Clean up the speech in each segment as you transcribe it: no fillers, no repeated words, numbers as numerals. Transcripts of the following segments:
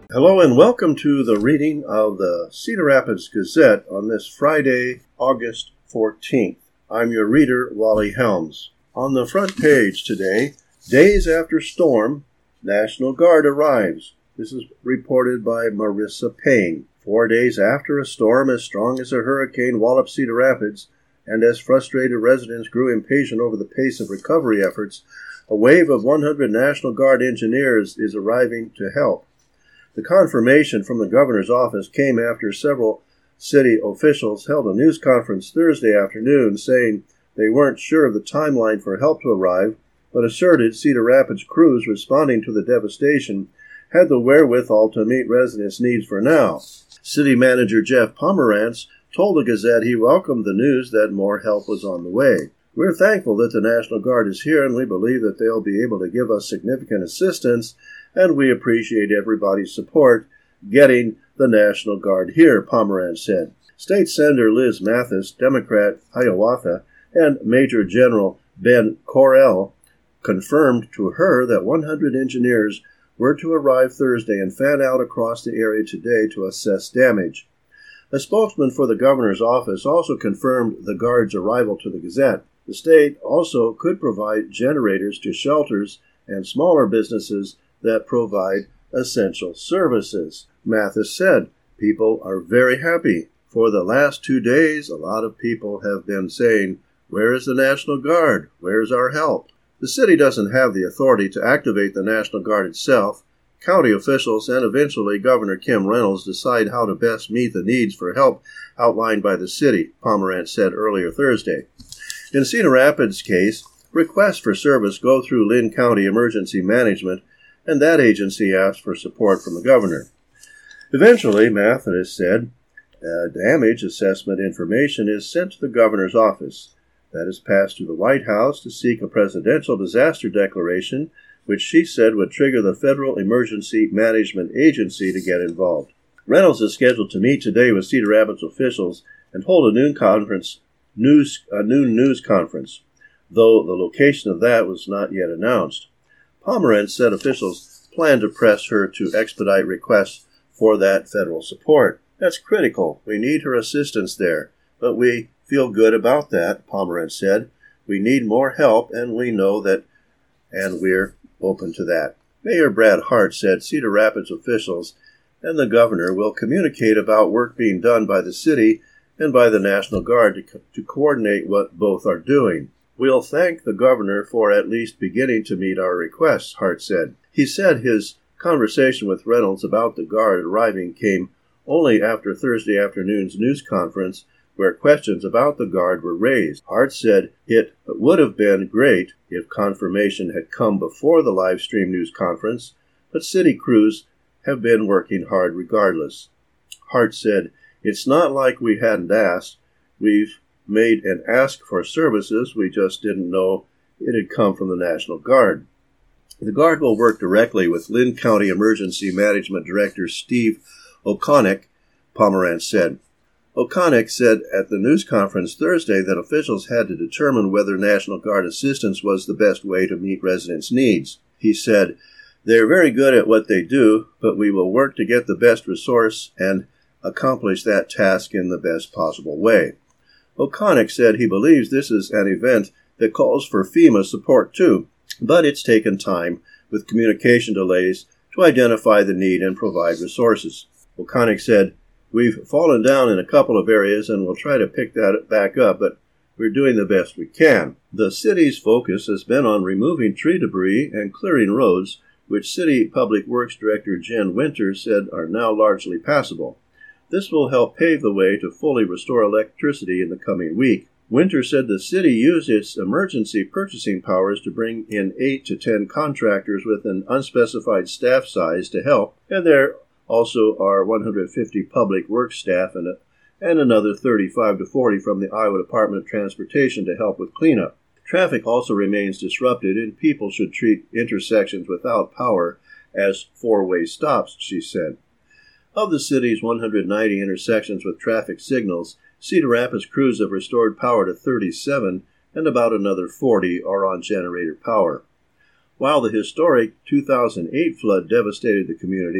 Hello and welcome to the reading of the Cedar Rapids Gazette on this Friday, August 14th. I'm your reader, Wally Helms. On the front page today, days after storm, National Guard arrives. This is reported by Marissa Payne. 4 days after a storm as strong as a hurricane walloped Cedar Rapids, and as frustrated residents grew impatient over the pace of recovery efforts, a wave of 100 National Guard engineers is arriving to help. The confirmation from the governor's office came after several city officials held a news conference Thursday afternoon saying they weren't sure of the timeline for help to arrive, but asserted Cedar Rapids crews responding to the devastation had the wherewithal to meet residents' needs for now. City Manager Jeff Pomerantz told the Gazette he welcomed the news that more help was on the way. We're thankful that the National Guard is here, and we believe that they'll be able to give us significant assistance, and we appreciate everybody's support getting the National Guard here, Pomerantz said. State Senator Liz Mathis, Democrat, Hiawatha, and Major General Ben Correll confirmed to her that 100 engineers were to arrive Thursday and fan out across the area today to assess damage. A spokesman for the governor's office also confirmed the Guard's arrival to the Gazette. The state also could provide generators to shelters and smaller businesses that provide essential services. Mathis said, "People are very happy. For the last 2 days, a lot of people have been saying, 'Where is the National Guard? Where's our help?' The city doesn't have the authority to activate the National Guard itself. County officials and eventually Governor Kim Reynolds decide how to best meet the needs for help outlined by the city," Pomerantz said earlier Thursday. In Cedar Rapids' case, requests for service go through Linn County Emergency Management, and that agency asked for support from the governor. Eventually, Mathis said, damage assessment information is sent to the governor's office. That is passed to the White House to seek a presidential disaster declaration, which she said would trigger the Federal Emergency Management Agency to get involved. Reynolds is scheduled to meet today with Cedar Rapids officials and hold a noon news conference, though the location of that was not yet announced. Pomerantz said officials plan to press her to expedite requests for that federal support. "That's critical. We need her assistance there, but we feel good about that," Pomerantz said. "We need more help, and we know that, and we're open to that." Mayor Brad Hart said Cedar Rapids officials and the governor will communicate about work being done by the city and by the National Guard to coordinate what both are doing. "We'll thank the governor for at least beginning to meet our requests," Hart said. He said his conversation with Reynolds about the Guard arriving came only after Thursday afternoon's news conference, where questions about the Guard were raised. Hart said it would have been great if confirmation had come before the live stream news conference, but city crews have been working hard regardless. Hart said, "It's not like we hadn't asked. We've made an ask for services, we just didn't know it had come from the National Guard." The Guard will work directly with Linn County Emergency Management Director Steve O'Connick, Pomerantz said. O'Connick said at the news conference Thursday that officials had to determine whether National Guard assistance was the best way to meet residents' needs. He said, "They're very good at what they do, but we will work to get the best resource and accomplish that task in the best possible way." O'Connick said he believes this is an event that calls for FEMA support too, but it's taken time with communication delays to identify the need and provide resources. O'Connick said, "We've fallen down in a couple of areas and we'll try to pick that back up, but we're doing the best we can." The city's focus has been on removing tree debris and clearing roads, which City Public Works Director Jen Winter said are now largely passable. This will help pave the way to fully restore electricity in the coming week. Winter said the city used its emergency purchasing powers to bring in 8 to 10 contractors with an unspecified staff size to help, and there also are 150 public works staff and another 35 to 40 from the Iowa Department of Transportation to help with cleanup. Traffic also remains disrupted, and people should treat intersections without power as four-way stops, she said. Of the city's 190 intersections with traffic signals, Cedar Rapids crews have restored power to 37, and about another 40 are on generator power. While the historic 2008 flood devastated the community,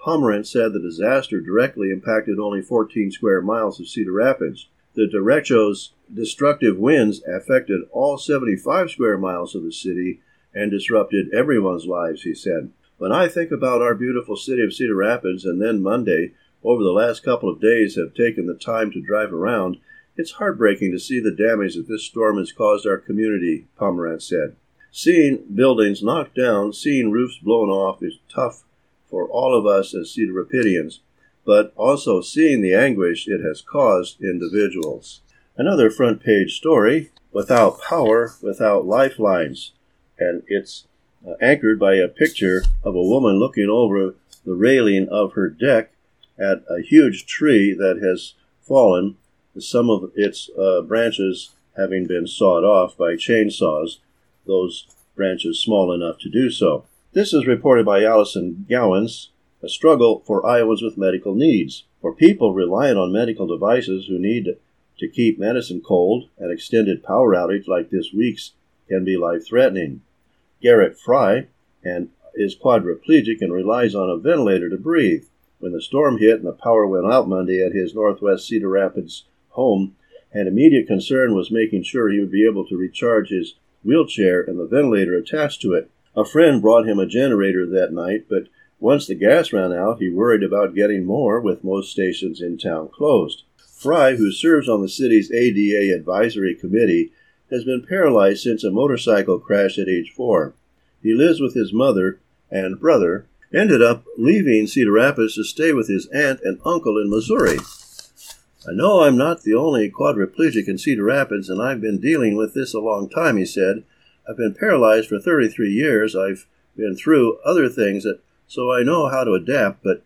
Pomerantz said the disaster directly impacted only 14 square miles of Cedar Rapids. The derecho's destructive winds affected all 75 square miles of the city and disrupted everyone's lives, he said. When I think about our beautiful city of Cedar Rapids and then Monday, over the last couple of days have taken the time to drive around, it's heartbreaking to see the damage that this storm has caused our community, Pomerantz said. Seeing buildings knocked down, seeing roofs blown off is tough for all of us as Cedar Rapidians, but also seeing the anguish it has caused individuals. Another front page story, without power, without lifelines, and it's anchored by a picture of a woman looking over the railing of her deck at a huge tree that has fallen, some of its branches having been sawed off by chainsaws, those branches small enough to do so. This is reported by Allison Gowans, a struggle for Iowans with medical needs. For people relying on medical devices who need to keep medicine cold, an extended power outage like this week's can be life-threatening. Garrett Fry is quadriplegic and relies on a ventilator to breathe. When the storm hit and the power went out Monday at his northwest Cedar Rapids home, an immediate concern was making sure he would be able to recharge his wheelchair and the ventilator attached to it. A friend brought him a generator that night, but once the gas ran out, he worried about getting more with most stations in town closed. Fry, who serves on the city's ADA Advisory Committee, has been paralyzed since a motorcycle crash at age 4. He lives with his mother and brother, ended up leaving Cedar Rapids to stay with his aunt and uncle in Missouri. I know I'm not the only quadriplegic in Cedar Rapids, and I've been dealing with this a long time, he said. I've been paralyzed for 33 years. I've been through other things, so I know how to adapt, but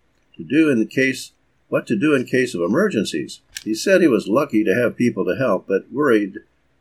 what to do in case of emergencies. He said he was lucky to have people to help, but worries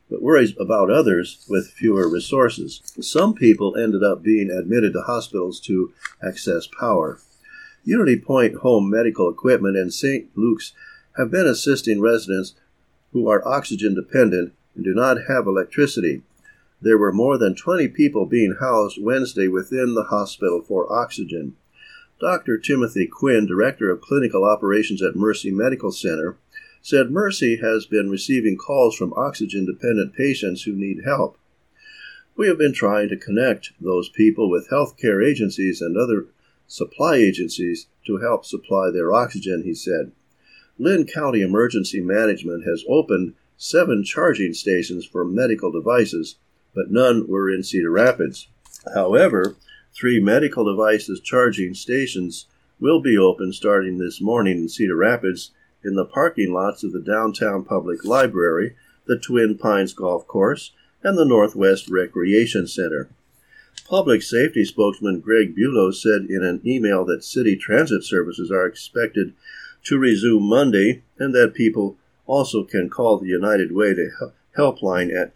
about others with fewer resources. Some people ended up being admitted to hospitals to access power. Unity Point Home Medical Equipment and St. Luke's have been assisting residents who are oxygen dependent and do not have electricity. There were more than 20 people being housed Wednesday within the hospital for oxygen. Dr. Timothy Quinn, Director of Clinical Operations at Mercy Medical Center, said Mercy has been receiving calls from oxygen-dependent patients who need help. We have been trying to connect those people with healthcare agencies and other supply agencies to help supply their oxygen, he said. Lynn County Emergency Management has opened 7 charging stations for medical devices, but none were in Cedar Rapids. However, 3 medical devices charging stations will be open starting this morning in Cedar Rapids in the parking lots of the Downtown Public Library, the Twin Pines Golf Course, and the Northwest Recreation Center. Public safety spokesman Greg Bulow said in an email that city transit services are expected to resume Monday and that people also can call the United Way to helpline at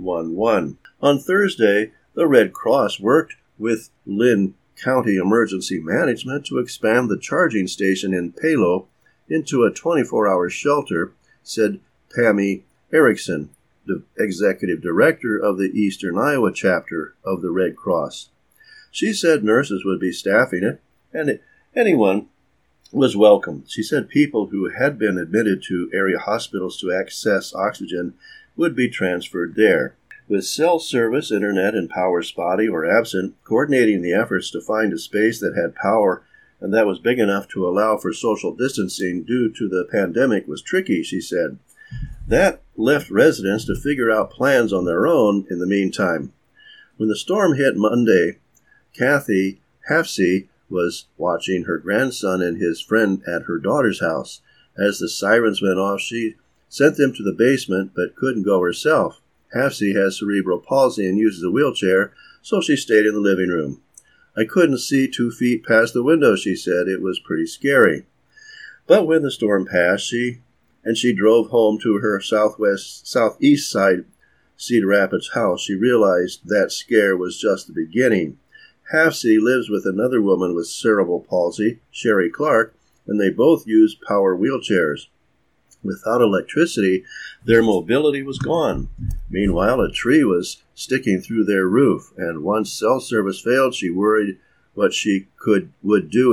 211. On Thursday, the Red Cross worked with Lynn County Emergency Management to expand the charging station in Palo into a 24-hour shelter, said Pammy Erickson, the executive director of the Eastern Iowa chapter of the Red Cross. She said nurses would be staffing it, and anyone was welcome. She said people who had been admitted to area hospitals to access oxygen would be transferred there. With cell service, internet, and power spotty or absent, coordinating the efforts to find a space that had power and that was big enough to allow for social distancing due to the pandemic was tricky, she said. That left residents to figure out plans on their own in the meantime. When the storm hit Monday, Kathy Hafsey was watching her grandson and his friend at her daughter's house. As the sirens went off, she sent them to the basement but couldn't go herself. Hafsey has cerebral palsy and uses a wheelchair, so she stayed in the living room. I couldn't see 2 feet past the window, she said. It was pretty scary. But when the storm passed, she drove home to her southeast side Cedar Rapids house, she realized that scare was just the beginning. Hafsey lives with another woman with cerebral palsy, Sherry Clark, and they both use power wheelchairs. Without electricity, their mobility was gone. Meanwhile, a tree was sticking through their roof, and once cell service failed, she worried what she would do if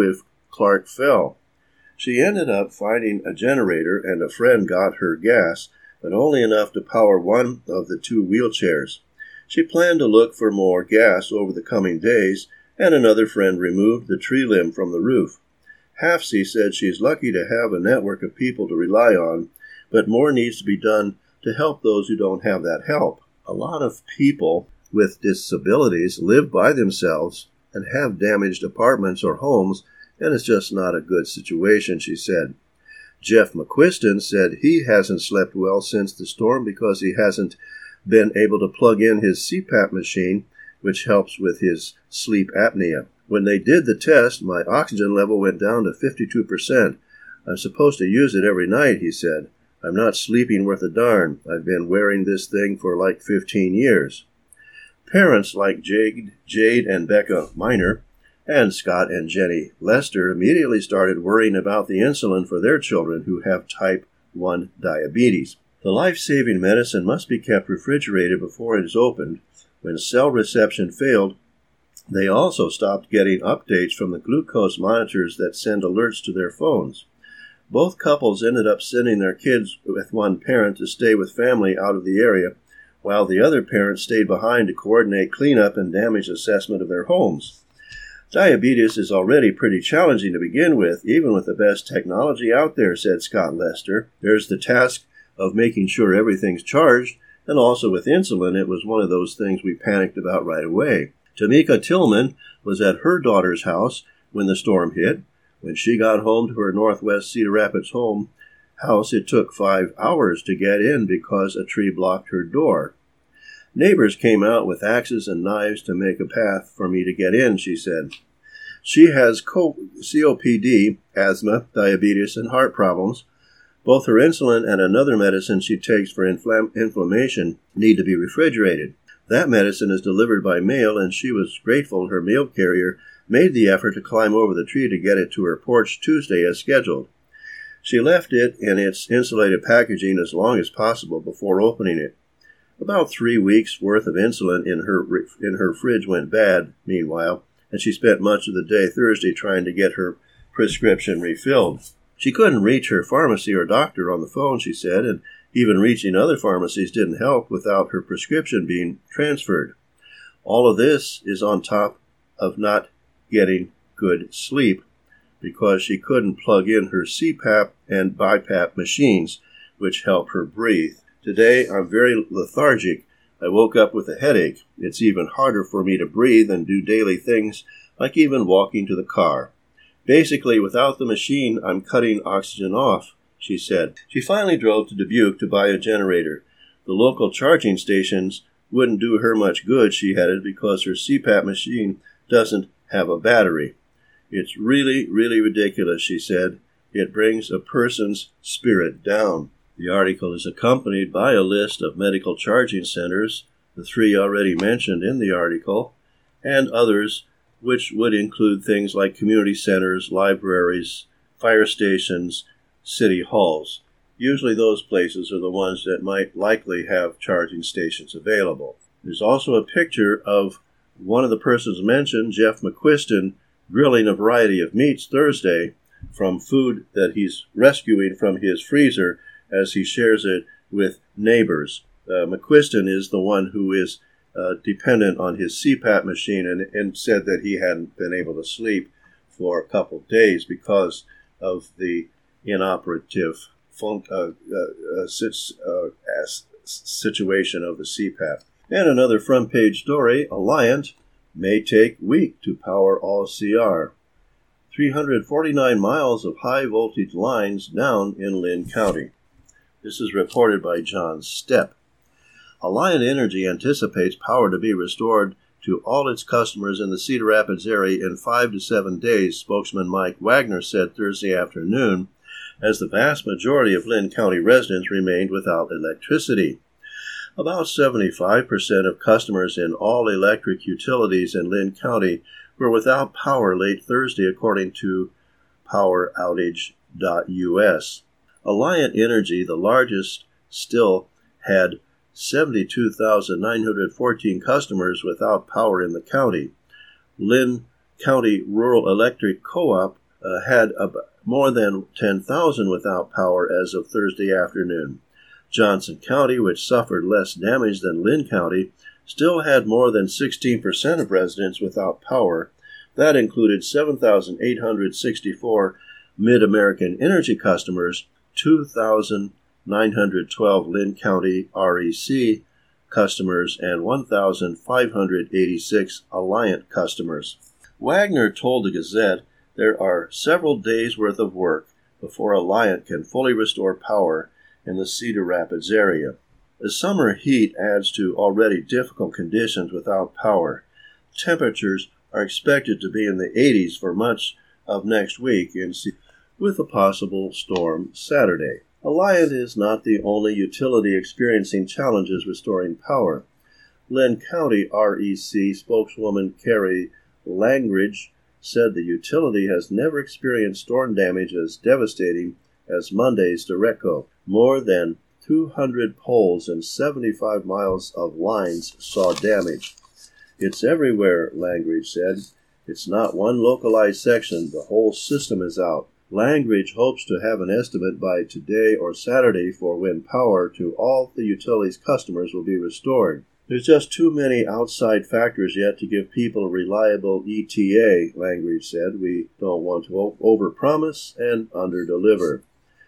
Clark fell. She ended up finding a generator, and a friend got her gas, but only enough to power one of the two wheelchairs. She planned to look for more gas over the coming days, and another friend removed the tree limb from the roof. Hafsey said she's lucky to have a network of people to rely on, but more needs to be done to help those who don't have that help. A lot of people with disabilities live by themselves and have damaged apartments or homes, and it's just not a good situation, she said. Jeff McQuiston said he hasn't slept well since the storm because he hasn't been able to plug in his CPAP machine, which helps with his sleep apnea. When they did the test, my oxygen level went down to 52%. I'm supposed to use it every night, he said. I'm not sleeping worth a darn. I've been wearing this thing for like 15 years. Parents like Jade and Becca Miner and Scott and Jenny Lester immediately started worrying about the insulin for their children who have type 1 diabetes. The life-saving medicine must be kept refrigerated before it is opened. When cell reception failed, they also stopped getting updates from the glucose monitors that send alerts to their phones. Both couples ended up sending their kids with one parent to stay with family out of the area, while the other parent stayed behind to coordinate cleanup and damage assessment of their homes. Diabetes is already pretty challenging to begin with, even with the best technology out there, said Scott Lester. There's the task of making sure everything's charged, and also with insulin, it was one of those things we panicked about right away. Tamika Tillman was at her daughter's house when the storm hit. When she got home to her Northwest Cedar Rapids house, it took 5 hours to get in because a tree blocked her door. Neighbors came out with axes and knives to make a path for me to get in, she said. She has COPD, asthma, diabetes, and heart problems. Both her insulin and another medicine she takes for inflammation need to be refrigerated. That medicine is delivered by mail, and she was grateful her mail carrier made the effort to climb over the tree to get it to her porch Tuesday as scheduled. She left it in its insulated packaging as long as possible before opening it. About 3 weeks' worth of insulin in her fridge went bad, meanwhile, and she spent much of the day Thursday trying to get her prescription refilled. She couldn't reach her pharmacy or doctor on the phone, she said, and even reaching other pharmacies didn't help without her prescription being transferred. All of this is on top of not getting good sleep because she couldn't plug in her CPAP and BiPAP machines, which help her breathe. Today, I'm very lethargic. I woke up with a headache. It's even harder for me to breathe and do daily things like even walking to the car. Basically, without the machine, I'm cutting oxygen off, she said. She finally drove to Dubuque to buy a generator. The local charging stations wouldn't do her much good, she added, because her CPAP machine doesn't have a battery. It's really, really ridiculous, she said. It brings a person's spirit down. The article is accompanied by a list of medical charging centers, the 3 already mentioned in the article, and others which would include things like community centers, libraries, fire stations, city halls. Usually those places are the ones that might likely have charging stations available. There's also a picture of one of the persons mentioned, Jeff McQuiston, grilling a variety of meats Thursday from food that he's rescuing from his freezer as he shares it with neighbors. McQuiston is the one who is dependent on his CPAP machine and said that he hadn't been able to sleep for a couple of days because of the inoperative situation of the CPAP. And another front page story, Alliant may take week to power all CR. 349 miles of high voltage lines down in Lynn County. This is reported by John Stepp. Alliant Energy anticipates power to be restored to all its customers in the Cedar Rapids area in 5 to 7 days, spokesman Mike Wagner said Thursday afternoon, as the vast majority of Lynn County residents remained without electricity. About 75% of customers in all electric utilities in Lynn County were without power late Thursday, according to poweroutage.us. Alliant Energy, the largest, still had 72,914 customers without power in the county. Lynn County Rural Electric Co-op had more than 10,000 without power as of Thursday afternoon. Johnson County, which suffered less damage than Linn County, still had more than 16% of residents without power. That included 7,864 Mid-American Energy customers, 2,912 Linn County REC customers, and 1,586 Alliant customers. Wagner told the Gazette there are several days' worth of work before Alliant can fully restore power in the Cedar Rapids area. The summer heat adds to already difficult conditions without power. Temperatures are expected to be in the 80s for much of next week, with a possible storm Saturday. Alliant is not the only utility experiencing challenges restoring power. Linn County REC spokeswoman Carrie Langridge said the utility has never experienced storm damage as devastating as Monday's derecho. More than 200 poles and 75 miles of lines saw damage. It's everywhere, Langridge said. It's not one localized section. The whole system is out. Langridge hopes to have an estimate by today or Saturday for when power to all the utility's customers will be restored. There's just too many outside factors yet to give people a reliable ETA, Langridge said. We don't want to overpromise and underdeliver.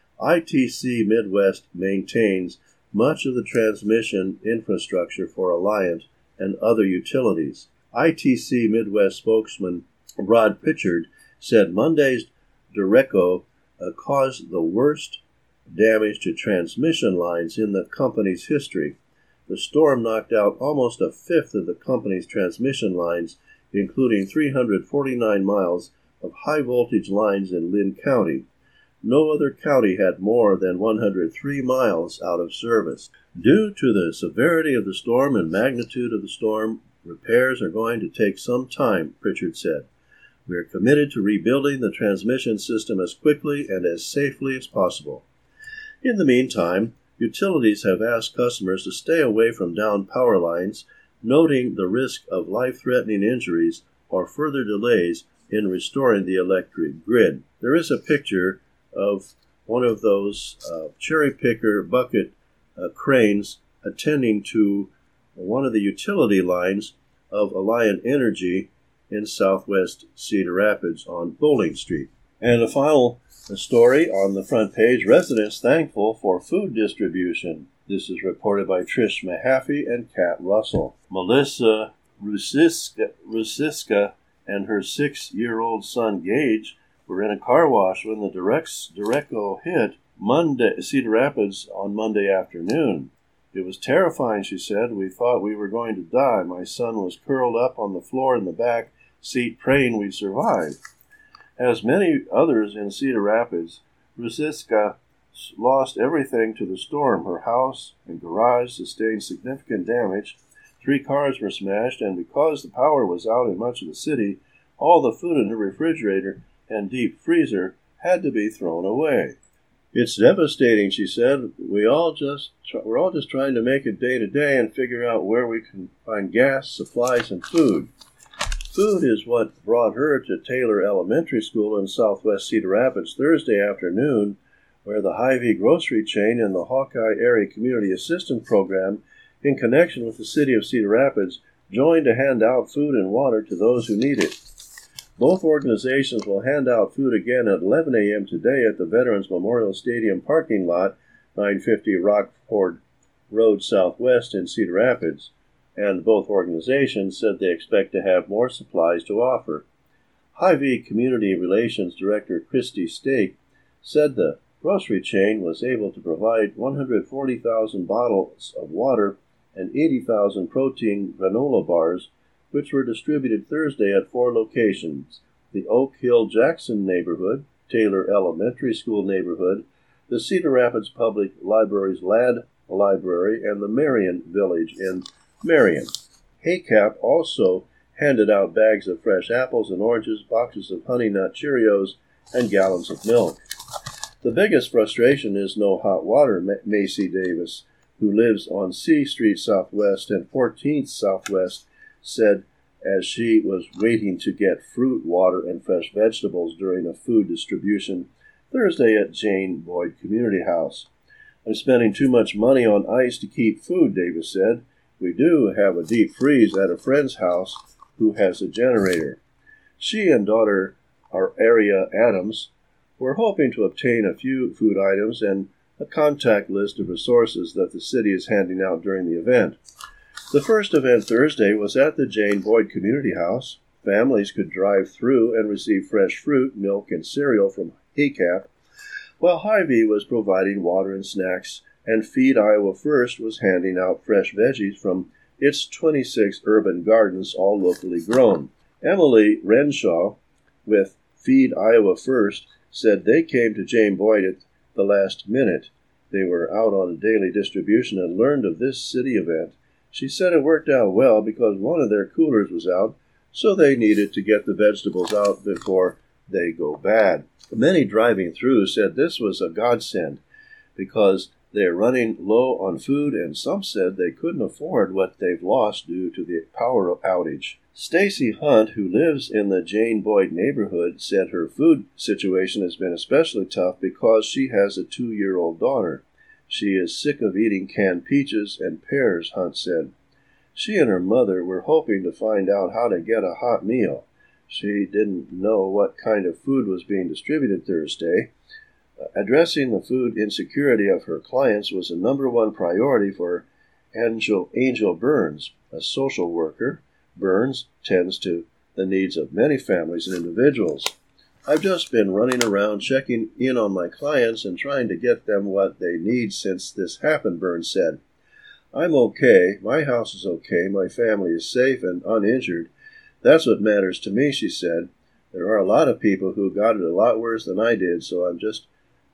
ITC Midwest maintains much of the transmission infrastructure for Alliant and other utilities. ITC Midwest spokesman Rod Pritchard said Monday's derecho caused the worst damage to transmission lines in the company's history. The storm knocked out almost a fifth of the company's transmission lines, including 349 miles of high-voltage lines in Linn County. No other county had more than 103 miles out of service. Due to the severity of the storm and magnitude of the storm, repairs are going to take some time, Pritchard said. We are committed to rebuilding the transmission system as quickly and as safely as possible. In the meantime, utilities have asked customers to stay away from downed power lines, noting the risk of life-threatening injuries or further delays in restoring the electric grid. There is a picture of one of those cherry picker bucket cranes attending to one of the utility lines of Alliant Energy in southwest Cedar Rapids on Bowling Street. And a final story on the front page, residents thankful for food distribution. This is reported by Trish Mahaffey and Kat Russell. Melissa Rusiska and her 6-year-old son Gage were in a car wash when the derecho hit Cedar Rapids on Monday afternoon. It was terrifying, she said. We thought we were going to die. My son was curled up on the floor in the back seat praying we'd survive. As many others in Cedar Rapids, Rusiska lost everything to the storm. Her house and garage sustained significant damage. 3 cars were smashed, and because the power was out in much of the city, all the food in her refrigerator and deep freezer had to be thrown away. It's devastating, she said. We're all just trying to make it day to day and figure out where we can find gas, supplies, and food. Food is what brought her to Taylor Elementary School in southwest Cedar Rapids Thursday afternoon, where the Hy-Vee grocery chain and the Hawkeye Area Community Assistance Program, in connection with the city of Cedar Rapids, joined to hand out food and water to those who need it. Both organizations will hand out food again at 11 a.m. today at the Veterans Memorial Stadium parking lot, 950 Rockford Road Southwest in Cedar Rapids, and both organizations said they expect to have more supplies to offer. Hy-Vee Community Relations Director Christy Stake said the grocery chain was able to provide 140,000 bottles of water and 80,000 protein granola bars, which were distributed Thursday at 4 locations: the Oak Hill Jackson neighborhood, Taylor Elementary School neighborhood, the Cedar Rapids Public Library's Ladd Library, and the Marion Village in Marion. HACAP also handed out bags of fresh apples and oranges, boxes of Honey Nut Cheerios, and gallons of milk. The biggest frustration is no hot water, Macy Davis, who lives on C Street Southwest and 14th Southwest, said as she was waiting to get fruit, water, and fresh vegetables during a food distribution Thursday at Jane Boyd Community House. "I'm spending too much money on ice to keep food," Davis said. "We do have a deep freeze at a friend's house who has a generator." She and daughter Aria Adams were hoping to obtain a few food items and a contact list of resources that the city is handing out during the event. The first event Thursday was at the Jane Boyd Community House. Families could drive through and receive fresh fruit, milk, and cereal from HACAP, while Hy-Vee was providing water and snacks, and Feed Iowa First was handing out fresh veggies from its 26 urban gardens, all locally grown. Emily Renshaw with Feed Iowa First said they came to Jane Boyd at the last minute. They were out on a daily distribution and learned of this city event. She said it worked out well because one of their coolers was out, so they needed to get the vegetables out before they go bad. Many driving through said this was a godsend because they're running low on food, and some said they couldn't afford what they've lost due to the power outage. Stacy Hunt, who lives in the Jane Boyd neighborhood, said her food situation has been especially tough because she has a 2-year-old daughter. She is sick of eating canned peaches and pears, Hunt said. She and her mother were hoping to find out how to get a hot meal. She didn't know what kind of food was being distributed Thursday. Addressing the food insecurity of her clients was a number one priority for Angel Burns, a social worker. Burns tends to the needs of many families and individuals. "I've just been running around checking in on my clients and trying to get them what they need since this happened," Burns said. "I'm okay. My house is okay. My family is safe and uninjured. That's what matters to me," she said. "There are a lot of people who got it a lot worse than I did, so I'm just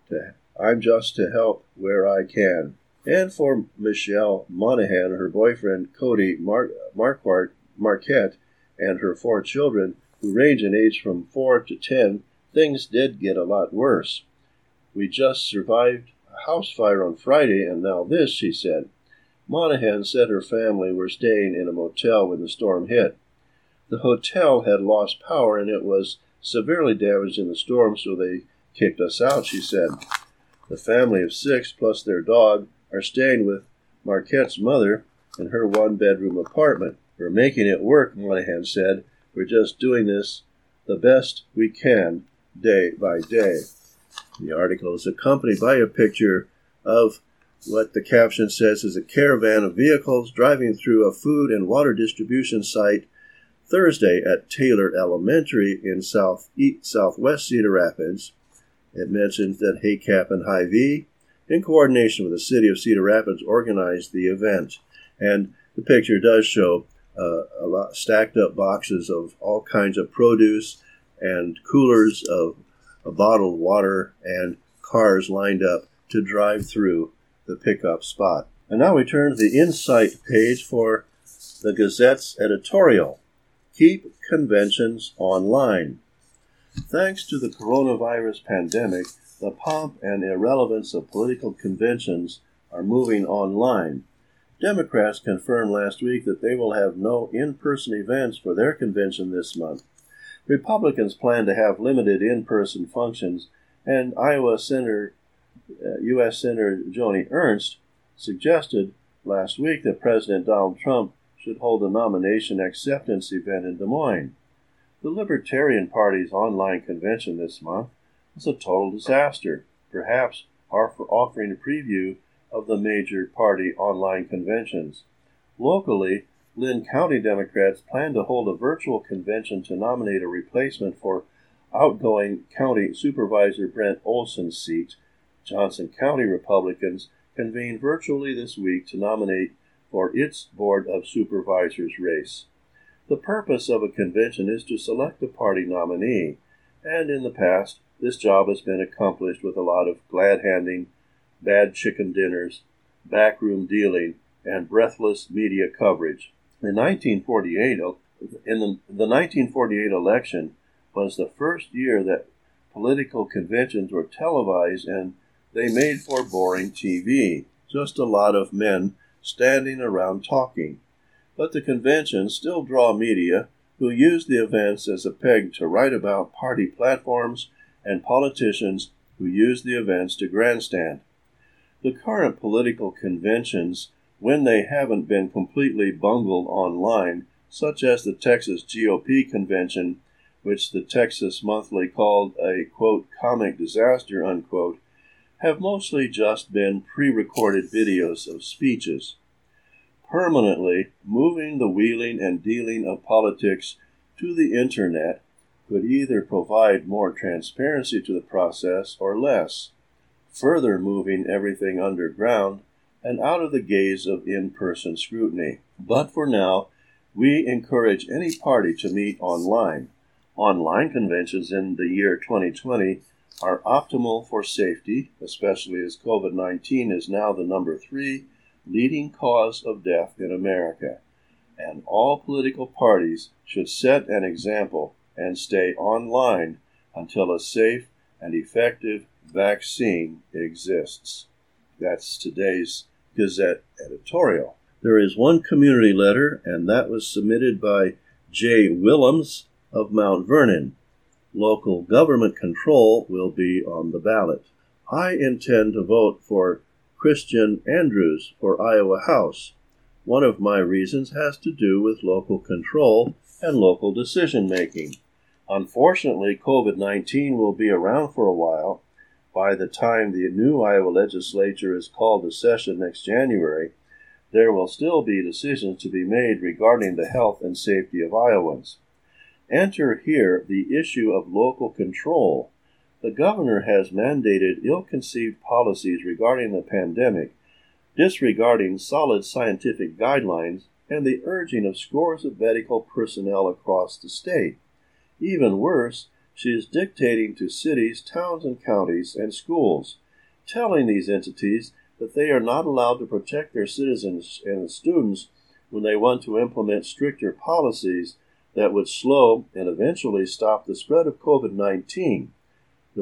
to help where I can." And for Michelle Monahan, her boyfriend Cody Marquette, and her 4 children, who range in age from 4 to 10, things did get a lot worse. "We just survived a house fire on Friday, and now this," she said. Monahan said her family were staying in a motel when the storm hit. "The hotel had lost power and it was severely damaged in the storm, so they kicked us out," she said. The family of 6 plus their dog are staying with Marquette's mother in her 1-bedroom apartment. "We're making it work," Monahan said. "We're just doing this the best we can day by day." The article is accompanied by a picture of what the caption says is a caravan of vehicles driving through a food and water distribution site Thursday at Taylor Elementary in southwest Cedar Rapids. It mentions that HACAP and Hy-Vee, in coordination with the city of Cedar Rapids, organized the event. And the picture does show a lot stacked up boxes of all kinds of produce and coolers of bottled water and cars lined up to drive through the pickup spot. And now we turn to the Insight page for the Gazette's editorial. Keep conventions online. Thanks to the coronavirus pandemic, the pomp and irrelevance of political conventions are moving online. Democrats confirmed last week that they will have no in-person events for their convention this month. Republicans plan to have limited in-person functions, and U.S. Senator Joni Ernst suggested last week that President Donald Trump should hold a nomination acceptance event in Des Moines. The Libertarian Party's online convention this month was a total disaster, perhaps offering a preview of the major party online conventions. Locally, Lynn County Democrats plan to hold a virtual convention to nominate a replacement for outgoing County Supervisor Brent Olson's seat. Johnson County Republicans convened virtually this week to nominate for its Board of Supervisors race. The purpose of a convention is to select a party nominee, and in the past, this job has been accomplished with a lot of glad-handing, bad chicken dinners, backroom dealing, and breathless media coverage. The 1948 election was the first year that political conventions were televised, and they made for boring TV, just a lot of men standing around talking. But the conventions still draw media, who use the events as a peg to write about party platforms and politicians who use the events to grandstand. The current political conventions, when they haven't been completely bungled online, such as the Texas GOP convention, which the Texas Monthly called a, quote, comic disaster, unquote, have mostly just been pre-recorded videos of speeches. Permanently moving the wheeling and dealing of politics to the internet could either provide more transparency to the process or less, further moving everything underground and out of the gaze of in-person scrutiny. But for now, we encourage any party to meet online. Online conventions in the year 2020 are optimal for safety, especially as COVID-19 is now the number 3 leading cause of death in America, and all political parties should set an example and stay online until a safe and effective vaccine exists. That's today's Gazette editorial. There is one community letter, and that was submitted by Jay Willems of Mount Vernon. Local government control will be on the ballot. I intend to vote for Christian Andrews for Iowa House. One of my reasons has to do with local control and local decision-making. Unfortunately, COVID-19 will be around for a while. By the time the new Iowa legislature is called to session next January, there will still be decisions to be made regarding the health and safety of Iowans. Enter here the issue of local control. The governor has mandated ill-conceived policies regarding the pandemic, disregarding solid scientific guidelines and the urging of scores of medical personnel across the state. Even worse, she is dictating to cities, towns, and counties and schools, telling these entities that they are not allowed to protect their citizens and students when they want to implement stricter policies that would slow and eventually stop the spread of COVID-19. The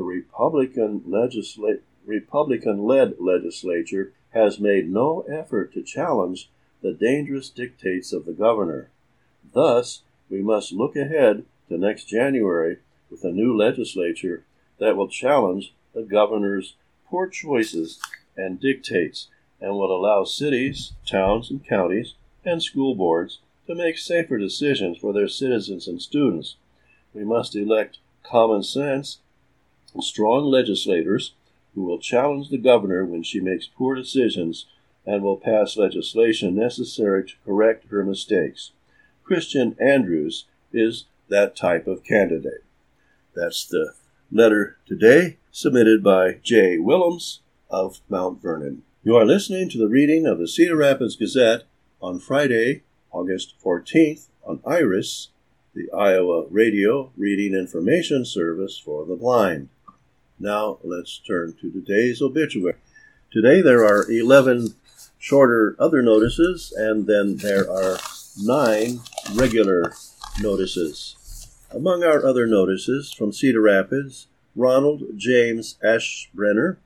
Republican-led legislature has made no effort to challenge the dangerous dictates of the governor. Thus, we must look ahead to next January with a new legislature that will challenge the governor's poor choices and dictates and will allow cities, towns, and counties and school boards to make safer decisions for their citizens and students. We must elect common sense and strong legislators who will challenge the governor when she makes poor decisions and will pass legislation necessary to correct her mistakes. Christian Andrews is that type of candidate. That's the letter today, submitted by Jay Willems of Mount Vernon. You are listening to the reading of the Cedar Rapids Gazette on Friday, August 14th on IRIS, the Iowa Radio Reading Information Service for the Blind. Now let's turn to today's obituary. Today there are 11 shorter other notices, and then there are 9 regular notices. Among our other notices from Cedar Rapids, Ronald James Ashbrenner,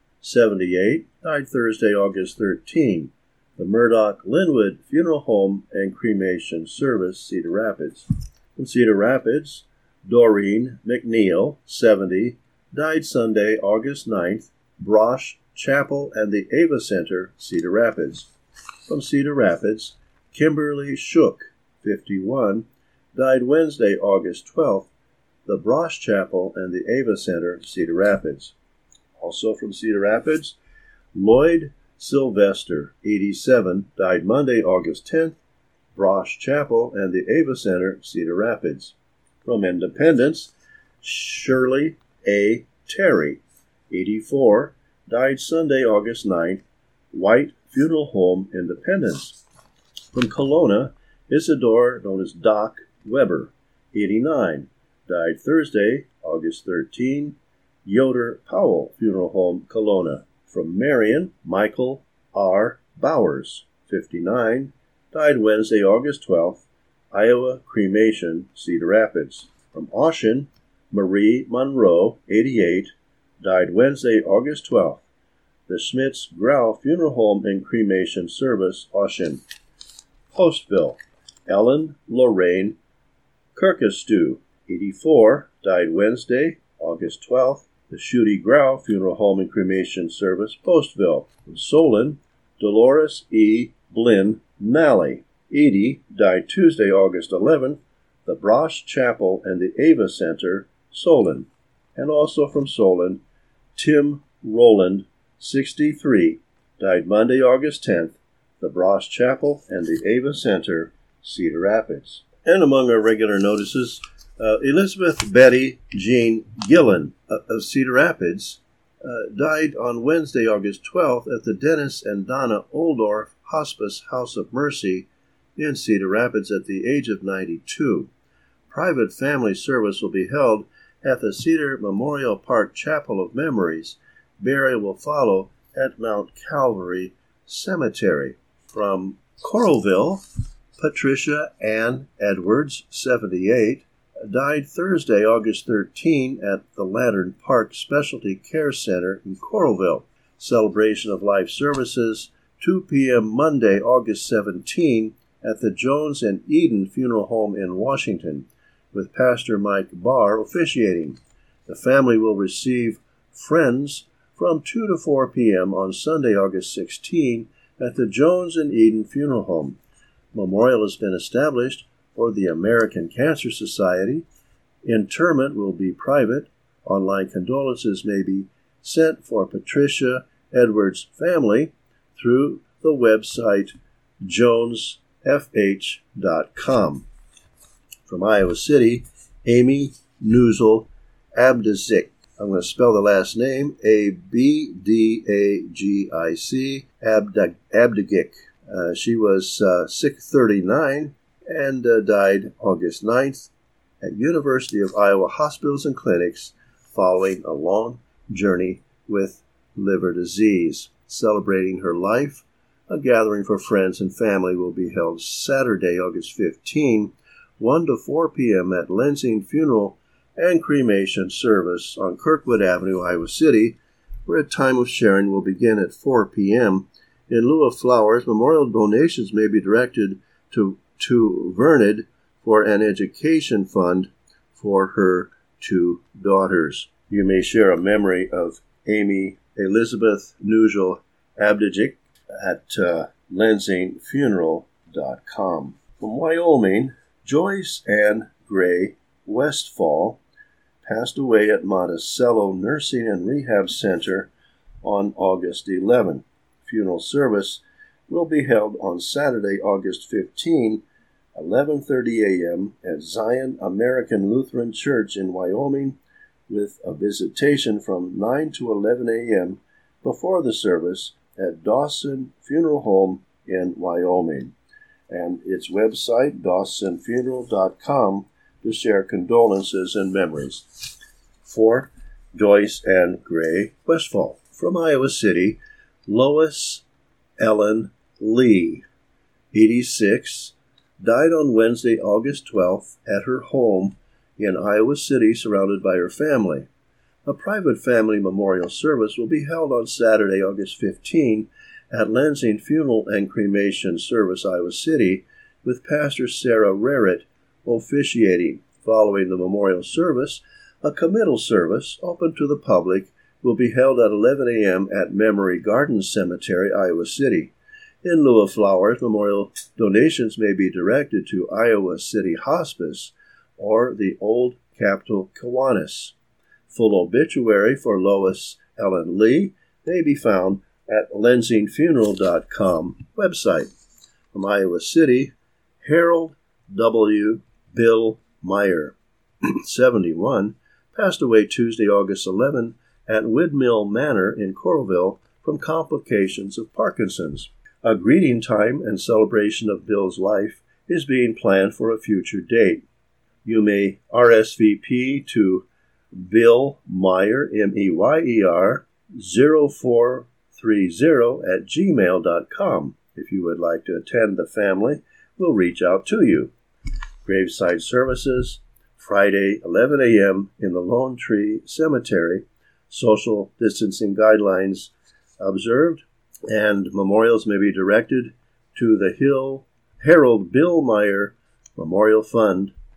78, died Thursday, August 13. The Murdoch Linwood Funeral Home and Cremation Service, Cedar Rapids. From Cedar Rapids, Doreen McNeil, 70, died Sunday, August 9th, Brosh Chapel and the Ava Center, Cedar Rapids. From Cedar Rapids, Kimberly Shook, 51, died Wednesday, August 12th, the Brosh Chapel and the Ava Center, Cedar Rapids. Also from Cedar Rapids, Lloyd Sylvester, 87, died Monday, August 10th, Brosh Chapel and the Ava Center, Cedar Rapids. From Independence, Shirley A. Terry, 84, died Sunday, August 9th, White Funeral Home, Independence. From Kelowna, Isidore, known as Doc Weber, 89, died Thursday, August 13, Yoder Powell Funeral Home, Kelowna. From Marion, Michael R. Bowers, 59, died Wednesday, August 12th, Iowa Cremation, Cedar Rapids. From Oshin, Marie Monroe, 88, died Wednesday, August 12th, the Schmitz Grau Funeral Home and Cremation Service, Oshin. Postville, Ellen Lorraine Kirkestu, 84, died Wednesday, August 12th. The Shooty Grau Funeral Home and Cremation Service, Postville. From Solon, Dolores E. Blinn Nally, 80, died Tuesday, August 11th. The Brosh Chapel and the Ava Center, Solon. And also from Solon, Tim Rowland, 63, died Monday, August 10th. The Brosh Chapel and the Ava Center, Cedar Rapids. And among our regular notices, Elizabeth Betty Jean Gillen of Cedar Rapids died on Wednesday, August 12th at the Dennis and Donna Oldorf Hospice House of Mercy in Cedar Rapids at the age of 92. Private family service will be held at the Cedar Memorial Park Chapel of Memories. Burial will follow at Mount Calvary Cemetery. From Coralville, Patricia Ann Edwards, 78, died Thursday, August 13 at the Lantern Park Specialty Care Center in Coralville. Celebration of life services, 2 p.m. Monday, August 17 at the Jones and Eden Funeral Home in Washington, with Pastor Mike Barr officiating. The family will receive friends from 2 to 4 p.m. on Sunday, August 16 at the Jones and Eden Funeral Home. Memorial has been established for the American Cancer Society. Interment will be private. Online condolences may be sent for Patricia Edwards' family through the website jonesfh.com. From Iowa City, Amy Newzel Abdagic. I'm going to spell the last name, Abdagic, Abdagic. She was 39 and died August 9th at University of Iowa Hospitals and Clinics following a long journey with liver disease. Celebrating her life, a gathering for friends and family will be held Saturday, August 15, 1 to 4 p.m. at Lenzing Funeral and Cremation Service on Kirkwood Avenue, Iowa City, where a time of sharing will begin at 4 p.m. In lieu of flowers, memorial donations may be directed to Vernid for an education fund for her 2 daughters. You may share a memory of Amy Elizabeth Nugel Abdagic at lenzingfuneral.com. From Wyoming, Joyce Ann Gray Westfall passed away at Monticello Nursing and Rehab Center on August 11. Funeral service will be held on Saturday, August 15, 11:30 a.m. at Zion American Lutheran Church in Wyoming, with a visitation from 9 to 11 a.m. before the service at Dawson Funeral Home in Wyoming, and its website, dawsonfuneral.com, to share condolences and memories. For Joyce Ann Gray Westfall. From Iowa City, Lois Ellen Lee, 86, died on Wednesday, August 12th at her home in Iowa City, surrounded by her family. A private family memorial service will be held on Saturday, August 15, at Lenzing Funeral and Cremation Service, Iowa City, with Pastor Sarah Rarrett officiating. Following the memorial service, a committal service open to the public will be held at 11 a.m. at Memory Garden Cemetery, Iowa City. In lieu of flowers, memorial donations may be directed to Iowa City Hospice or the Old Capitol Kiwanis. Full obituary for Lois Ellen Lee may be found at lenzingfuneral.com website. From Iowa City, Harold W. Bill Meyer, 71, passed away Tuesday, August 11, at Windmill Manor in Coralville from complications of Parkinson's. A greeting time and celebration of Bill's life is being planned for a future date. You may RSVP to Bill Meyer, Meyer, 0430 @gmail.com. If you would like to attend, the family will reach out to you. Graveside services, Friday, 11 a.m. in the Lone Tree Cemetery. Social distancing guidelines observed, and memorials may be directed to the Harold Bill Meyer Memorial Fund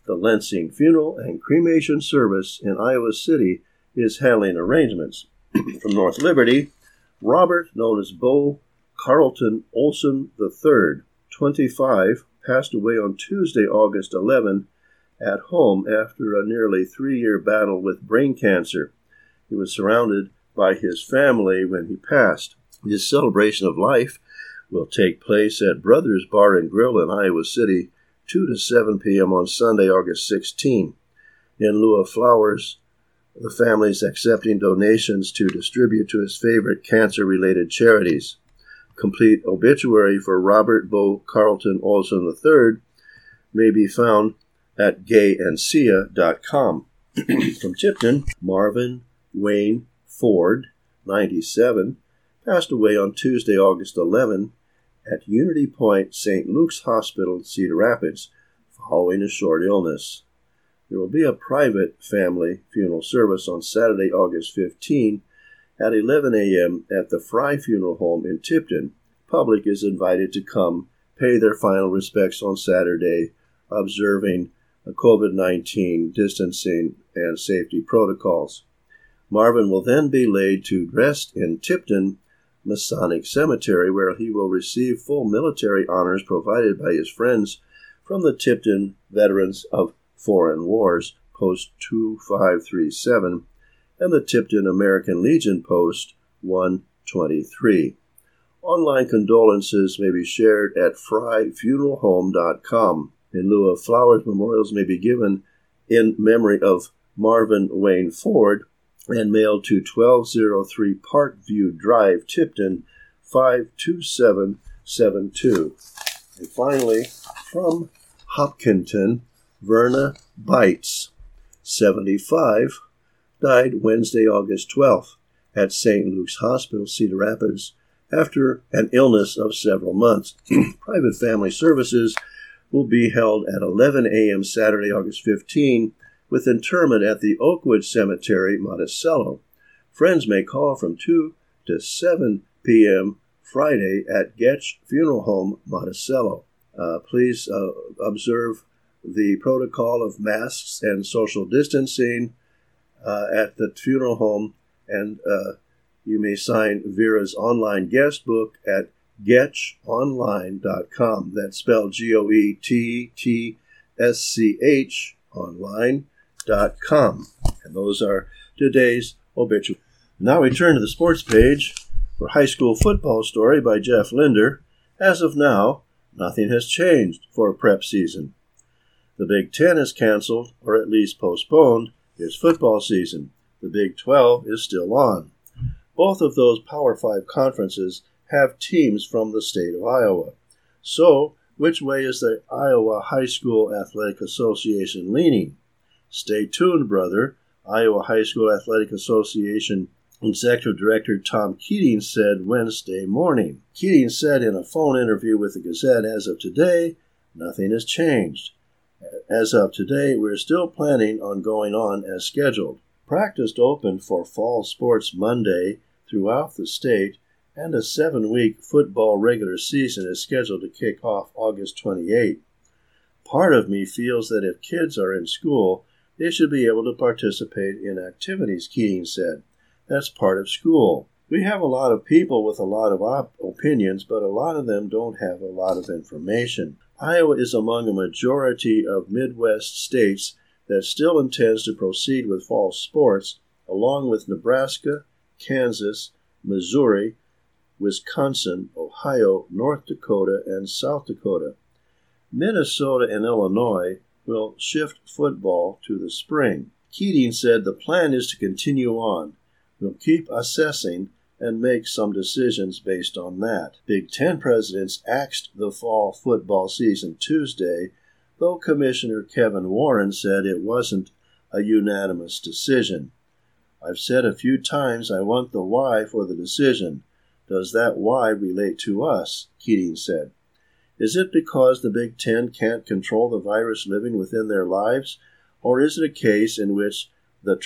The Lensing Funeral and Cremation Service in Iowa City is handling arrangements. From North Liberty, Robert, known as Bo Carlton Olson III, 25, passed away on Tuesday, August 11, at home after a nearly 3-year battle with brain cancer. He was surrounded by his family when he passed. His celebration of life will take place at Brothers Bar and Grill in Iowa City, 2 to 7 p.m. on Sunday, August 16. In lieu of flowers, the family is accepting donations to distribute to his favorite cancer-related charities. Complete obituary for Robert Bo Carlton Olson III may be found at gayandsia.com. From Tipton, Marvin Wayne Ford, 97, passed away on Tuesday, August 11, at Unity Point St. Luke's Hospital, Cedar Rapids, following a short illness. There will be a private family funeral service on Saturday, August 15, at 11 a.m. at the Fry Funeral Home in Tipton. Public is invited to come pay their final respects on Saturday, observing COVID-19 distancing and safety protocols. Marvin will then be laid to rest in Tipton Masonic Cemetery, where he will receive full military honors provided by his friends from the Tipton Veterans of Foreign Wars, Post 2537, and the Tipton American Legion, Post 123. Online condolences may be shared at fryfuneralhome.com. In lieu of flowers, memorials may be given in memory of Marvin Wayne Ford and mailed to 1203 Parkview Drive, Tipton, 52772. And finally, from Hopkinton, Verna Bites, 75, died Wednesday, August 12th at St. Luke's Hospital, Cedar Rapids, after an illness of several months. Private family services will be held at 11 a.m. Saturday, August 15, with interment at the Oakwood Cemetery, Monticello. Friends may call from 2 to 7 p.m. Friday at Getch Funeral Home, Monticello. Please observe the protocol of masks and social distancing at the funeral home, and you may sign Vera's online guest book at getchonline.com. That's spelled GOETTSCH online.com. And those are today's obituaries. Now we turn to the sports page for high school football story by Jeff Linder. As of now, nothing has changed for prep season. The Big Ten has canceled, or at least postponed, its football season. The Big 12 is still on. Both of those Power 5 conferences have teams from the state of Iowa. So, which way is the Iowa High School Athletic Association leaning? Stay tuned, brother. Iowa High School Athletic Association Executive Director Tom Keating said Wednesday morning. Keating said in a phone interview with the Gazette, as of today, nothing has changed. As of today, we're still planning on going on as scheduled. Practice opened for fall sports Monday throughout the state, and a 7-week football regular season is scheduled to kick off August 28. Part of me feels that if kids are in school, they should be able to participate in activities, Keating said. That's part of school. We have a lot of people with a lot of opinions, but a lot of them don't have a lot of information. Iowa is among a majority of Midwest states that still intends to proceed with fall sports, along with Nebraska, Kansas, Missouri, Wisconsin, Ohio, North Dakota, and South Dakota. Minnesota and Illinois will shift football to the spring. Keating said the plan is to continue on. We'll keep assessing and make some decisions based on that. Big Ten presidents axed the fall football season Tuesday, though Commissioner Kevin Warren said it wasn't a unanimous decision. I've said a few times I want the why for the decision. Does that why relate to us? Keating said. Is it because the Big Ten can't control the virus living within their lives? Or is it a case in which the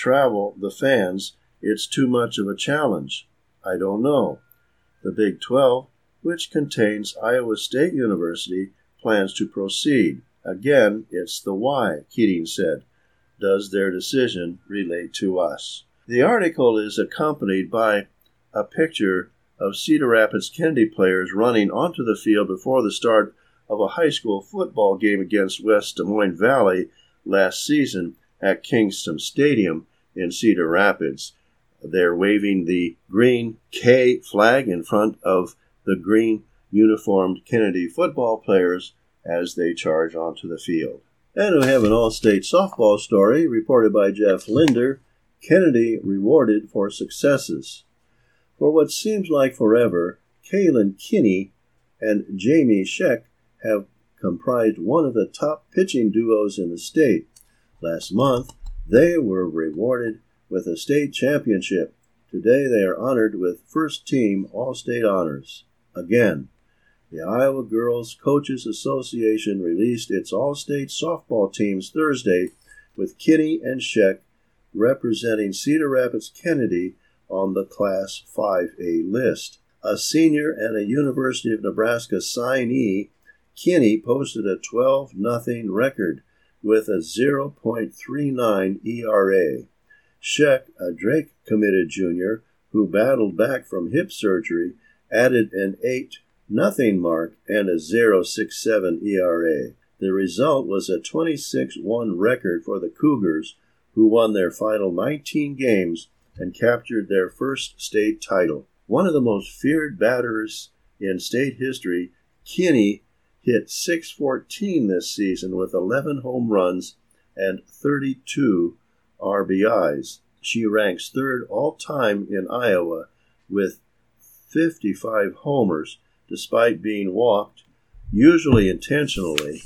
fans, it's too much of a challenge? I don't know. The Big 12, which contains Iowa State University, plans to proceed. Again, it's the why, Keating said. Does their decision relate to us? The article is accompanied by a picture of Cedar Rapids Kennedy players running onto the field before the start of a high school football game against West Des Moines Valley last season at Kingston Stadium in Cedar Rapids. They're waving the green K flag in front of the green uniformed Kennedy football players as they charge onto the field. And we have an all-state softball story reported by Jeff Linder. Kennedy rewarded for successes. For what seems like forever, Kaylin Kinney and Jamie Scheck have comprised one of the top pitching duos in the state. Last month, they were rewarded with a state championship. Today, they are honored with first-team All-State honors. Again, the Iowa Girls Coaches Association released its All-State softball teams Thursday, with Kinney and Scheck representing Cedar Rapids Kennedy on the Class 5A list. A senior and a University of Nebraska signee, Kinney posted a 12-0 record with a 0.39 ERA. Scheck, a Drake-committed junior who battled back from hip surgery, added an 8-0 mark and a 0.67 ERA. The result was a 26-1 record for the Cougars, who won their final 19 games and captured their first state title. One of the most feared batters in state history, Kinney hit .614 this season with 11 home runs and 32 RBIs. She ranks third all-time in Iowa with 55 homers, despite being walked, usually intentionally,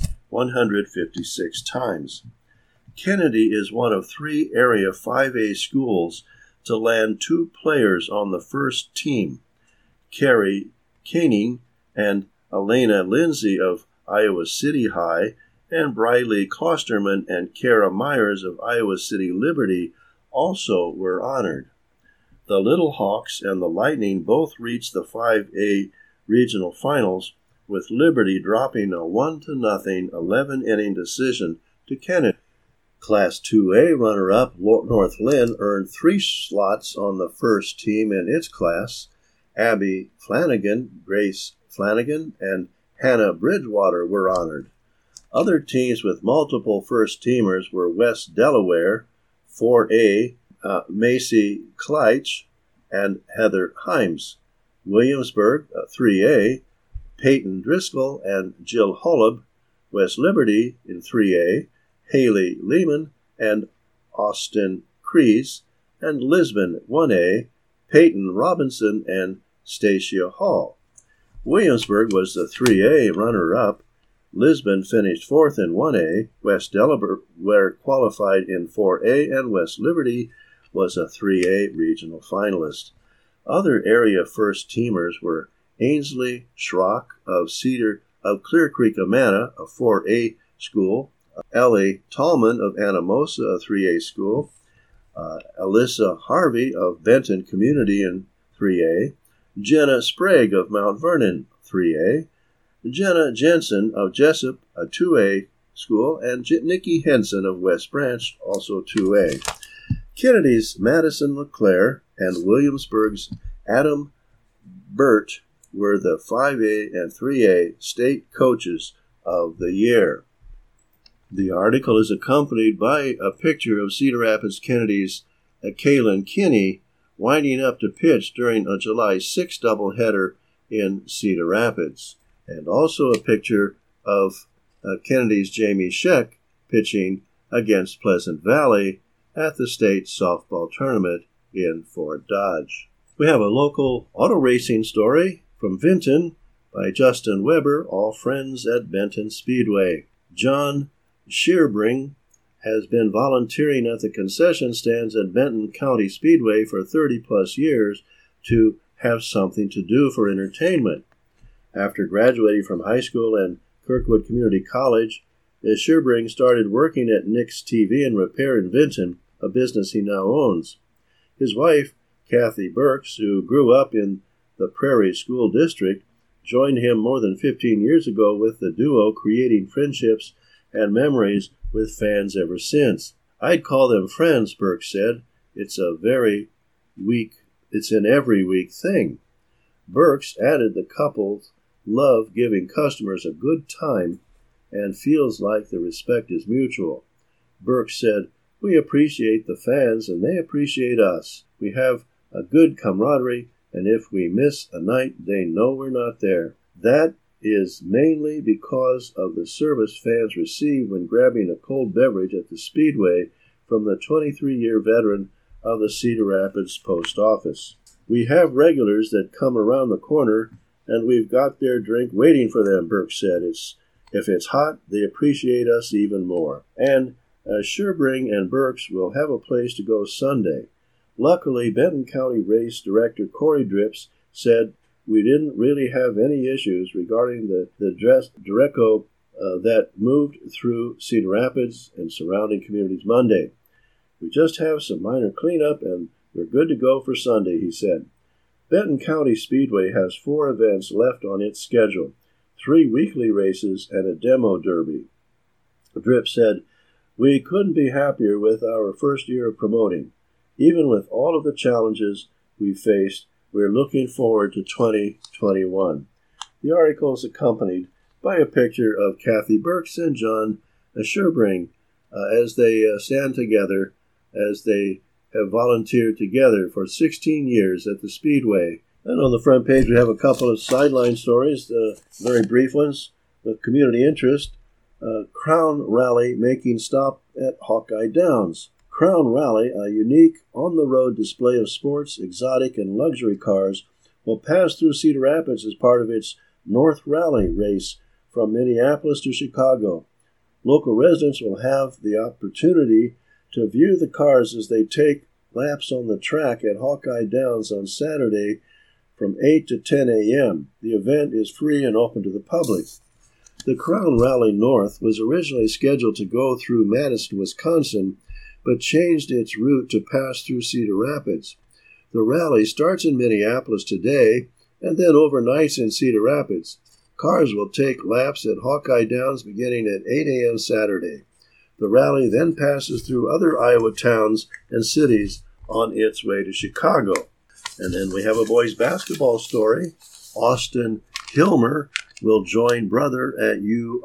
156 times. Kennedy is one of 3 Area 5A schools to land 2 players on the first team. Carrie Koenig and Elena Lindsay of Iowa City High and Briley Klosterman and Kara Myers of Iowa City Liberty also were honored. The Little Hawks and the Lightning both reached the 5A regional finals, with Liberty dropping a 1-0 11-inning decision to Kennedy. Class 2A runner-up North Lynn earned 3 slots on the first team in its class. Abby Flanagan, Grace Flanagan, and Hannah Bridgewater were honored. Other teams with multiple first-teamers were West Delaware, 4A, Macy Kleitch, and Heather Himes. Williamsburg, 3A, Peyton Driscoll and Jill Hullab. West Liberty, in 3A, Haley Lehman and Austin Kreese. And Lisbon, 1A, Peyton Robinson and Stacia Hall. Williamsburg was the 3A runner-up. Lisbon finished 4th in 1A. West Delaware qualified in 4A, and West Liberty was a 3A regional finalist. Other area first-teamers were Ainsley Schrock of Clear Creek, Amana, a 4A school, Ellie Tallman of Anamosa, a 3A school, Alyssa Harvey of Benton Community in 3A, Jenna Sprague of Mount Vernon, 3A, Jenna Jensen of Jessup, a 2A school, and Nikki Henson of West Branch, also 2A. Kennedy's Madison LeClaire and Williamsburg's Adam Burt were the 5A and 3A state coaches of the year. The article is accompanied by a picture of Cedar Rapids Kennedy's Kaylin Kinney winding up to pitch during a July 6 doubleheader in Cedar Rapids, and also a picture of Kennedy's Jamie Scheck pitching against Pleasant Valley at the state softball tournament in Fort Dodge. We have a local auto racing story from Vinton by Justin Weber, all friends at Benton Speedway. John Shearbring has been volunteering at the concession stands at Benton County Speedway for 30-plus years to have something to do for entertainment. After graduating from high school and Kirkwood Community College, Shearbring started working at Nick's TV and Repair in Vinton, a business he now owns. His wife, Kathy Burks, who grew up in the Prairie School District, joined him more than 15 years ago, with the duo creating friendships and memories with fans ever since. I'd call them friends, Burke said. It's an every week thing. Burks added the couples love giving customers a good time and feels like the respect is mutual. Burke said, we appreciate the fans and they appreciate us. We have a good camaraderie, and if we miss a night, they know we're not there. That is mainly because of the service fans receive when grabbing a cold beverage at the Speedway from the 23-year veteran of the Cedar Rapids Post Office. We have regulars that come around the corner, and we've got their drink waiting for them, Burke said. If it's hot, they appreciate us even more. And Sherbrink and Burks will have a place to go Sunday. Luckily, Benton County Race Director Corey Drips said we didn't really have any issues regarding the Derecho that moved through Cedar Rapids and surrounding communities Monday. We just have some minor cleanup and we're good to go for Sunday, he said. Benton County Speedway has 4 events left on its schedule, 3 weekly races and a demo derby. Drip said, we couldn't be happier with our first year of promoting. Even with all of the challenges we faced, we're looking forward to 2021. The article is accompanied by a picture of Kathy Burks and John Sherbrink as they stand together, as they have volunteered together for 16 years at the Speedway. And on the front page, we have a couple of sideline stories, very brief ones, with community interest. Crown Rally making stop at Hawkeye Downs. Crown Rally, a unique on-the-road display of sports, exotic, and luxury cars, will pass through Cedar Rapids as part of its North Rally race from Minneapolis to Chicago. Local residents will have the opportunity to view the cars as they take laps on the track at Hawkeye Downs on Saturday from 8 to 10 a.m. The event is free and open to the public. The Crown Rally North was originally scheduled to go through Madison, Wisconsin, but changed its route to pass through Cedar Rapids. The rally starts in Minneapolis today and then overnights in Cedar Rapids. Cars will take laps at Hawkeye Downs beginning at 8 a.m. Saturday. The rally then passes through other Iowa towns and cities on its way to Chicago. And then we have a boys basketball story. Austin Hilmer will join brother at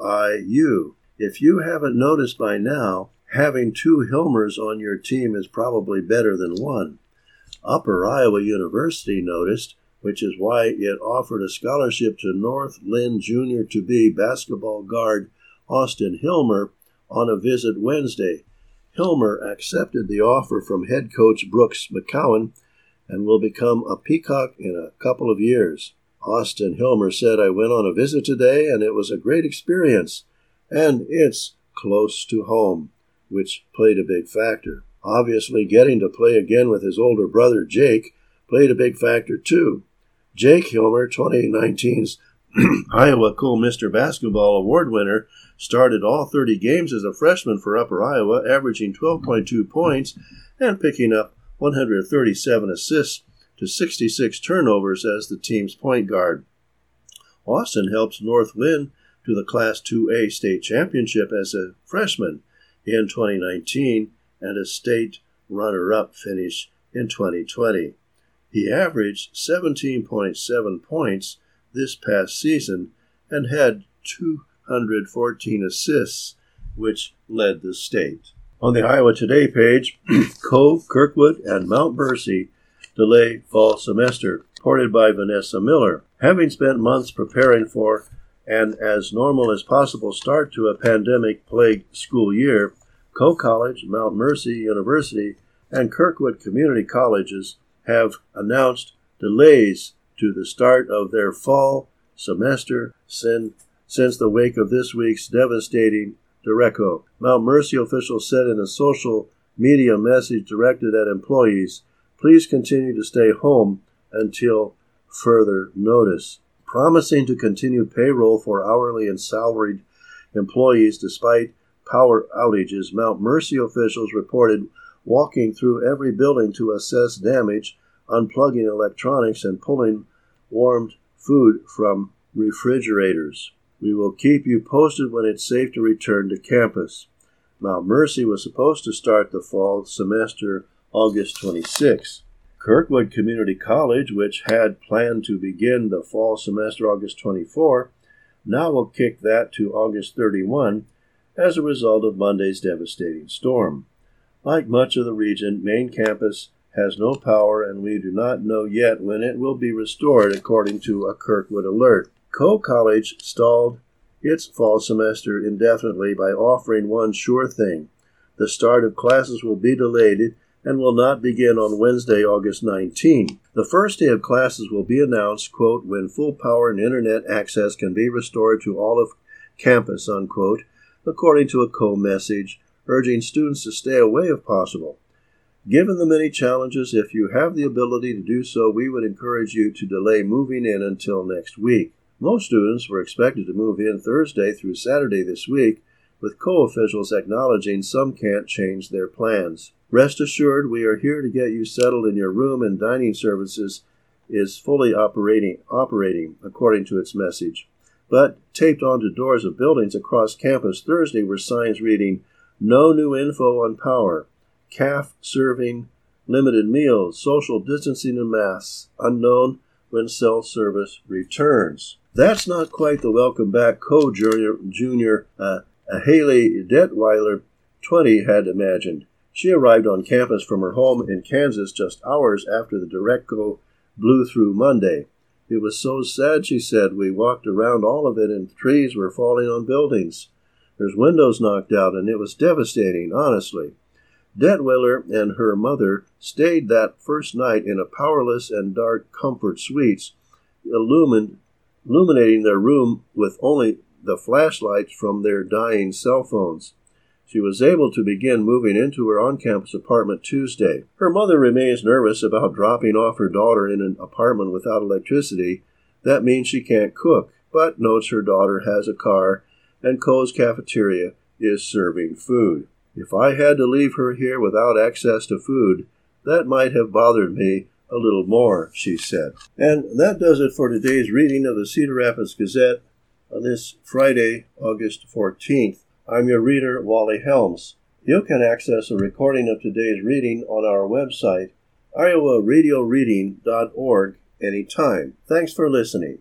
UIU. If you haven't noticed by now, having 2 Hilmers on your team is probably better than 1. Upper Iowa University noticed, which is why it offered a scholarship to North Lynn Jr. to be basketball guard Austin Hilmer on a visit Wednesday. Hilmer accepted the offer from head coach Brooks McCowan and will become a Peacock in a couple of years. Austin Hilmer said, I went on a visit today and it was a great experience, and it's close to home, which played a big factor. Obviously, getting to play again with his older brother Jake played a big factor too. Jake Hilmer, 2019's Iowa Cool Mr. Basketball Award winner, started all 30 games as a freshman for Upper Iowa, averaging 12.2 points and picking up 137 assists to 66 turnovers as the team's point guard. Austin helped North Lynn to the Class 2A state championship as a freshman in 2019 and a state runner-up finish in 2020. He averaged 17.7 points this past season and had 214 assists, which led the state. On the Iowa Today page, Cove, Kirkwood, and Mount Mercy delay fall semester, reported by Vanessa Miller. Having spent months preparing for an as normal as possible start to a pandemic-plagued school year, Cove College, Mount Mercy University, and Kirkwood Community Colleges have announced delays to the start of their fall semester since the wake of this week's devastating derecho. Mount Mercy officials said in a social media message directed at employees, please continue to stay home until further notice. Promising to continue payroll for hourly and salaried employees despite power outages, Mount Mercy officials reported walking through every building to assess damage, unplugging electronics, and pulling warmed food from refrigerators. We will keep you posted when it's safe to return to campus. Mount Mercy was supposed to start the fall semester August 26. Kirkwood Community College, which had planned to begin the fall semester August 24, now will kick that to August 31 as a result of Monday's devastating storm. Like much of the region, main campus has no power, and we do not know yet when it will be restored, according to a Kirkwood alert. Coe College stalled its fall semester indefinitely by offering one sure thing. The start of classes will be delayed and will not begin on Wednesday, August 19. The first day of classes will be announced, quote, when full power and internet access can be restored to all of campus, unquote, according to a Coe message, urging students to stay away if possible. Given the many challenges, if you have the ability to do so, we would encourage you to delay moving in until next week. Most students were expected to move in Thursday through Saturday this week, with Coe officials acknowledging some can't change their plans. Rest assured, we are here to get you settled in your room, and dining services is fully operating, according to its message. But taped onto doors of buildings across campus Thursday were signs reading, "No new info on power. CAF serving limited meals, social distancing and masks, unknown when cell service returns." That's not quite the welcome back Coe Junior Haley Detweiler, 20, had imagined. She arrived on campus from her home in Kansas just hours after the direct Coe blew through Monday. "It was so sad," she said. "We walked around all of it and trees were falling on buildings. There's windows knocked out, and it was devastating, honestly." Detweiler and her mother stayed that first night in a powerless and dark comfort suites, illuminating their room with only the flashlights from their dying cell phones. She was able to begin moving into her on-campus apartment Tuesday. Her mother remains nervous about dropping off her daughter in an apartment without electricity. That means she can't cook, but notes her daughter has a car, and Coe's cafeteria is serving food. "If I had to leave her here without access to food, that might have bothered me a little more," she said. And that does it for today's reading of the Cedar Rapids Gazette on this Friday, August 14th. I'm your reader, Wally Helms. You can access a recording of today's reading on our website, iowaradioreading.org, anytime. Thanks for listening.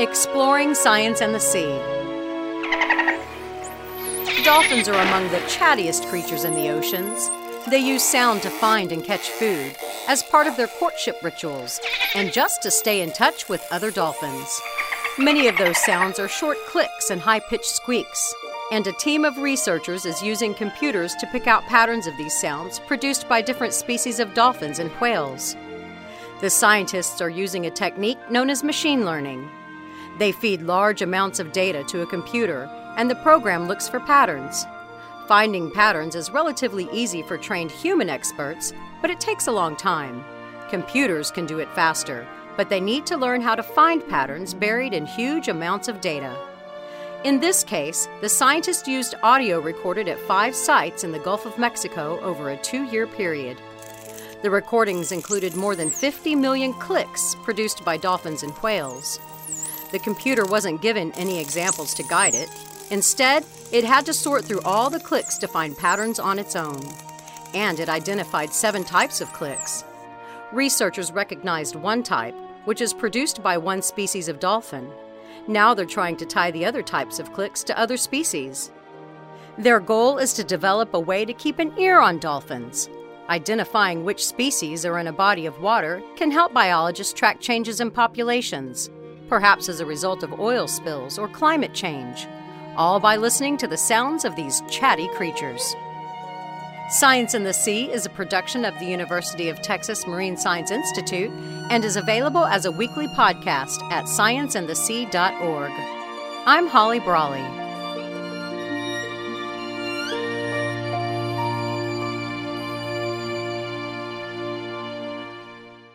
Exploring Science and the Sea. Dolphins are among the chattiest creatures in the oceans. They use sound to find and catch food as part of their courtship rituals and just to stay in touch with other dolphins. Many of those sounds are short clicks and high-pitched squeaks, and a team of researchers is using computers to pick out patterns of these sounds produced by different species of dolphins and whales. The scientists are using a technique known as machine learning. They feed large amounts of data to a computer, and the program looks for patterns. Finding patterns is relatively easy for trained human experts, but it takes a long time. Computers can do it faster, but they need to learn how to find patterns buried in huge amounts of data. In this case, the scientists used audio recorded at 5 sites in the Gulf of Mexico over a 2-year period. The recordings included more than 50 million clicks produced by dolphins and whales. The computer wasn't given any examples to guide it. Instead, it had to sort through all the clicks to find patterns on its own. And it identified 7 types of clicks. Researchers recognized one type, which is produced by one species of dolphin. Now they're trying to tie the other types of clicks to other species. Their goal is to develop a way to keep an ear on dolphins. Identifying which species are in a body of water can help biologists track changes in populations, perhaps as a result of oil spills or climate change, all by listening to the sounds of these chatty creatures. Science in the Sea is a production of the University of Texas Marine Science Institute and is available as a weekly podcast at scienceandthesea.org. I'm Holly Brawley.